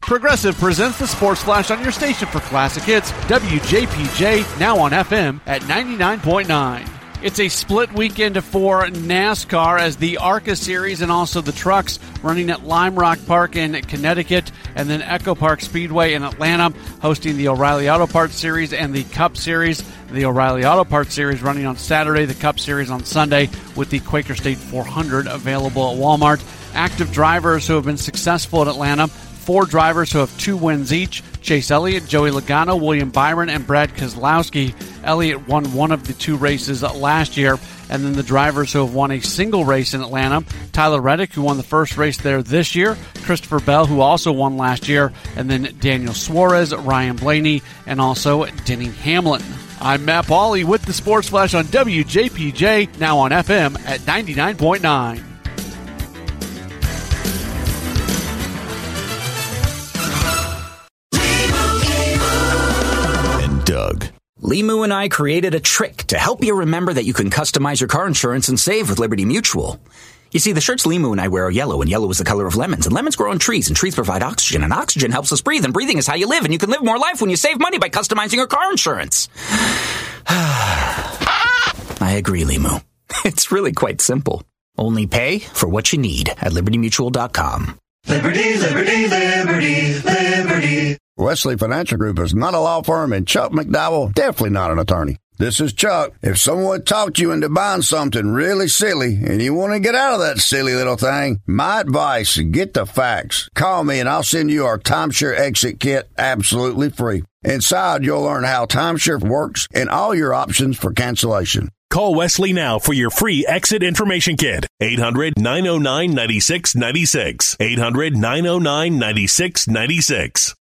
Progressive presents the Sports Flash on your station for classic hits, WJPJ, now on FM at 99.9. It's a split weekend for NASCAR as the ARCA Series and also the trucks running at Lime Rock Park in Connecticut, and then Echo Park Speedway in Atlanta hosting the O'Reilly Auto Parts Series and the Cup Series. The O'Reilly Auto Parts Series running on Saturday, the Cup Series on Sunday, with the Quaker State 400 available at Walmart. Active drivers who have been successful at Atlanta: 4 drivers who have 2 wins each: Chase Elliott, Joey Logano, William Byron, and Brad Keselowski. Elliott won one of the 2 races last year. And then the drivers who have won a single race in Atlanta: Tyler Reddick, who won the first race there this year; Christopher Bell, who also won last year; and then Daniel Suarez, Ryan Blaney, and also Denny Hamlin. I'm Matt Pauley with the Sports Flash on WJPJ, now on FM at 99.9. Doug. Limu and I created a trick to help you remember that you can customize your car insurance and save with Liberty Mutual. You see, the shirts Limu and I wear are yellow, and yellow is the color of lemons, and lemons grow on trees, and trees provide oxygen, and oxygen helps us breathe, and breathing is how you live, and you can live more life when you save money by customizing your car insurance. I agree, Limu. It's really quite simple. Only pay for what you need at LibertyMutual.com. Liberty, liberty, liberty, liberty. Wesley Financial Group is not a law firm, and Chuck McDowell definitely not an attorney. This is Chuck. If someone talked you into buying something really silly and you want to get out of that silly little thing, my advice, get the facts. Call me and I'll send you our timeshare exit kit absolutely free. Inside, you'll learn how timeshare works and all your options for cancellation. Call Wesley now for your free exit information kit. 800-909-9696. 800-909-9696.